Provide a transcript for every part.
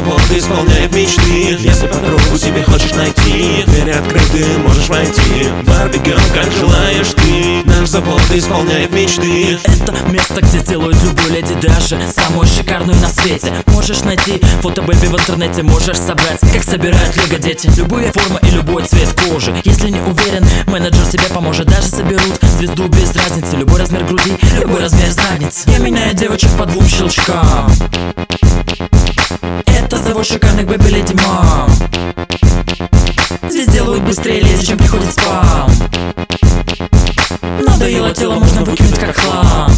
завод исполняет мечты. Если подругу себе хочешь найти, двери открыты, можешь войти. Барби Герл, как желаешь ты. Наш завод исполняет мечты. Это место, где сделают любую леди, даже самую шикарную на свете. Можешь найти фото Бэби в интернете, можешь собрать, как собирают лего дети. Любые формы и любой цвет кожи. Если не уверен, менеджер тебе поможет. Даже соберут звезду без разницы. Любой размер груди, любой размер задницы. Я меняю девочек по 2 щелчкам. Это завод шикарных Бэби леди мам. Здесь делают быстрее леди, чем приходит спам. Надоело тело, можно выкинуть как хлам.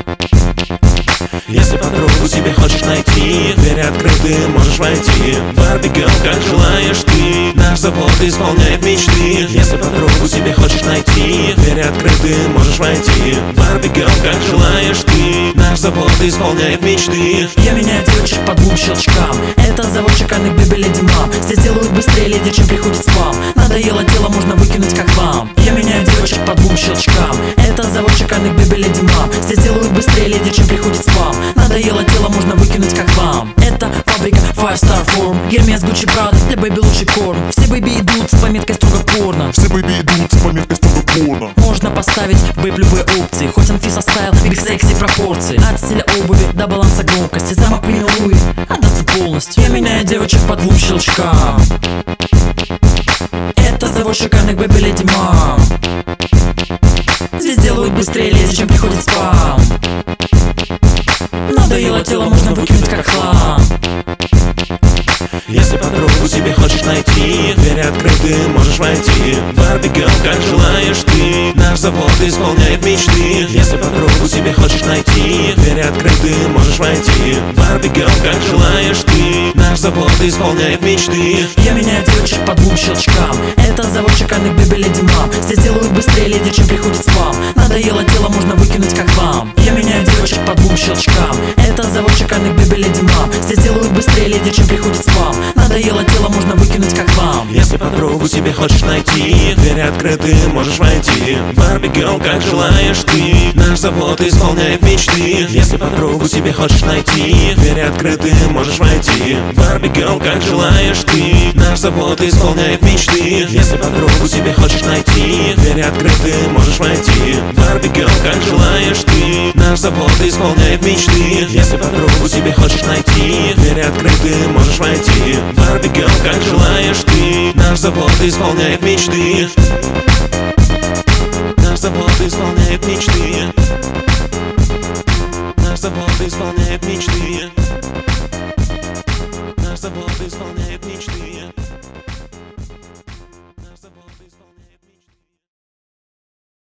Если подругу себе хочешь найти, двери открыты, можешь войти. Барби Герл, как желаешь ты. Наш завод исполняет мечты. Если подругу себе хочешь найти, двери открыты, можешь войти. Барби Герл, как желаешь ты. Наш завод исполняет мечты. Я меняю девочек по 2 щелчкам. Это завод шикарных Бэби леди мам. Здесь делают быстрее леди, чем приходит спам. Надоело тело, можно выкинуть как хлам. Я меняю девочек по 2 щелчкам. Это завод шикарных Бэби леди мам. Здесь делают быстрее леди, чем приходит спам. Надоело тело, можно выкинуть как хлам. Это фабрика Five Star Form. Гермес, Гуччи, Прада, для бэби лучший корм. Все бэби идут с пометкой строго порно. Все бэби идут с пометкой строго порно. Можно поставить в бэб любые опции. Хоть Анфиса стайл, биг секси пропорции. От стиля обуви до баланса громкости. Замок принял Луи, отдаст полностью. Я меняю девочек по 2 щелчкам. Это завод шикарных Бэби леди мам. Здесь делают быстрее леди, чем приходит спам. Надоело тело, можно выкинуть как хлам. Если подругу себе хочешь найти, двери открыты, можешь войти. Барби Герл, как желаешь ты. Наш завод исполняет мечты. Если подругу себе хочешь найти, двери открыты, можешь войти. Барби Герл, как желаешь ты. Наш завод исполняет мечты. Я меняю девочек по 2 щелчкам. Это завод шикарных Бэби леди мам. Здесь делают быстрее леди, чем приходит спам. Надоело тело, можно выкинуть как хлам. Я меняю девочек по 2 щелчкам. Это завод шикарных Бэби леди мам. Здесь делают быстрее леди, чем приходит спам. Надоело тело, можно выкинуть как хлам. Если подругу себе хочешь найти, двери открыты, можешь войти. Барби Герл, как желаешь ты. Наш завод исполняет мечты. Если подругу себе хочешь найти, двери открыты, можешь войти. Барби Герл, как желаешь ты. Наш завод исполняет мечты. Если подругу себе хочешь найти, двери открыты, можешь войти. Барби Герл, как желаешь ты. Наш завод исполняет мечты. Если подругу себе хочешь найти, двери открыты, можешь войти. Барби Герл, как желаешь ты. Наш завод исполняет мечты. Наш завод исполняет мечты. Наш завод исполняет мечты.